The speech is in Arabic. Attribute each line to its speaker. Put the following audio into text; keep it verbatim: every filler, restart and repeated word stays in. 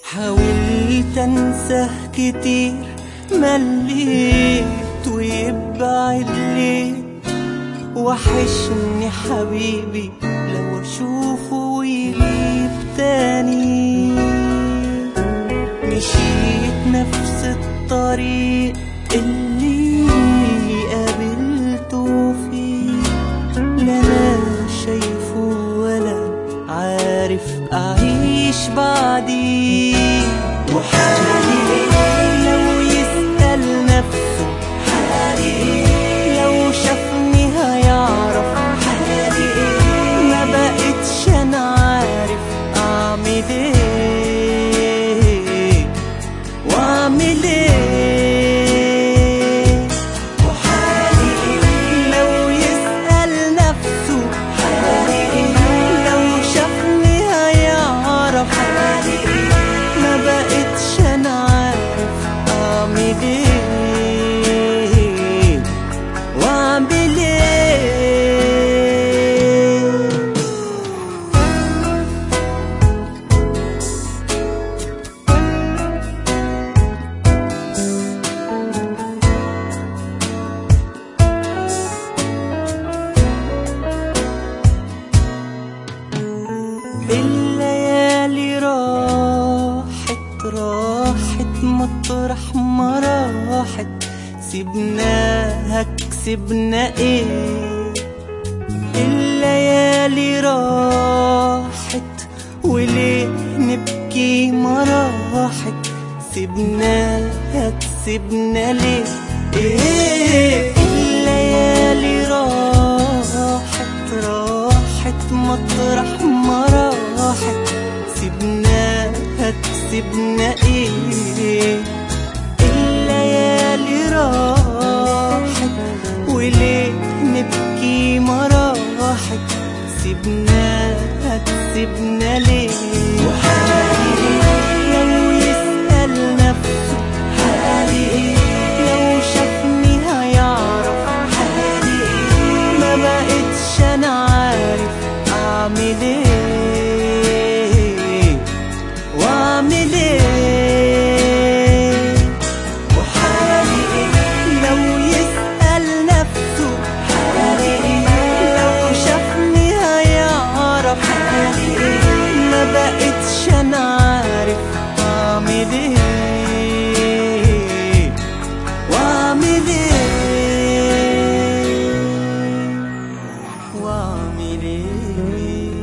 Speaker 1: حاولت انساه كتير، مليت ويبعد ليه. وحشني حبيبي لو اشوفه ويغيب تاني. مشيت نفس الطريق اللي قابلته فيه، لا انا شايفه ولا عارف اعيش بعديه. وحالي لو يسأل نفسه حالي، لو شافني هيعرف حالي. ما بقتش انا عارف اعمل ايه واعمل ايه. وحالي لو يسأل نفسه حالي، لو شافني هيعرف حالي. ما بقتش انا عارف اعمل ايه واعمل ايه. الليالي راحت راحت مطرح ما راحت، سيبناها كسبنا ايه. الليالي راحت وليه نبكي ما راحت، سيبناها كسبنا ليه ايه. الليالي راحت راحت مطرح ما راحت، سيبناها كسبنا ايه. الليالي راحت وليه نبكي ما راحت، سيبناها كسبنا ليه. وحالي لو يسأل نفسه حالي، لو شافني هيعرف حالي. ما بقتش انا عارف اعمل ايه واعمل ايه. وحالي لو يسأل نفسه حالي، لو شافني هيعرف حالي. ما بقتش انا عارف اعمل ايه واعمل ايه واعمل ايه.